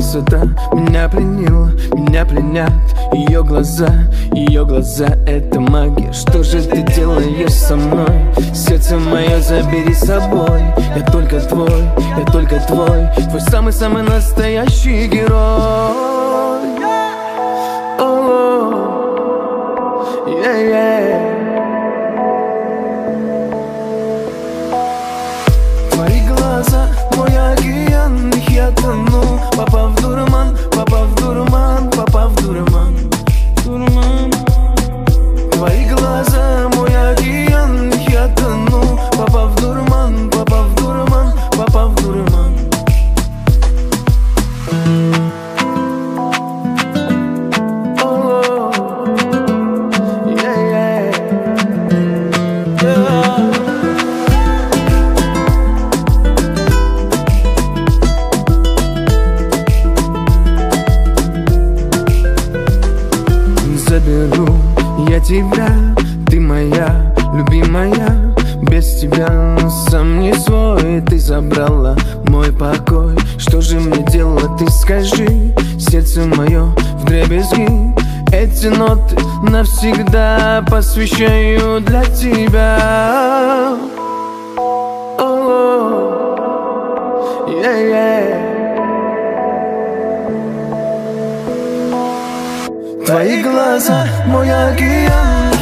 красота меня пленила, меня пленят ее глаза, это магия. Что же ты делаешь со мной? Сердце мое забери с собой. Я только твой, твой самый-самый настоящий герой. Твои глаза, мой океан, в них я тону. Попав в дурман, попав в дурман, попав в дурман, дурман. Твои глаза, мой океан, в них я тону. Попав в дурман, попав в дурман, попав в дурман. Заберу я тебя, ты моя любимая. Без тебя сам не свой. Ты забрала мой покой. Что же мне делать, ты скажи? Сердце мое вдребезги. Эти ноты навсегда посвящаю для тебя. Твои глаза, мой океан,